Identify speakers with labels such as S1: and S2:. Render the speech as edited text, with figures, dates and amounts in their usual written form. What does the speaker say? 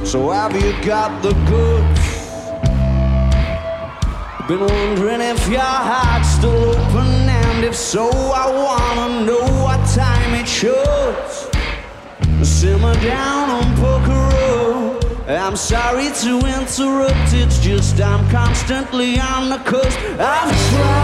S1: So have you got the goods? Been wondering if your heart's still open, and if so, I wanna know what time it should. Simmer down on Poker Road. I'm sorry to interrupt, it's just I'm constantly on the coast. I've tried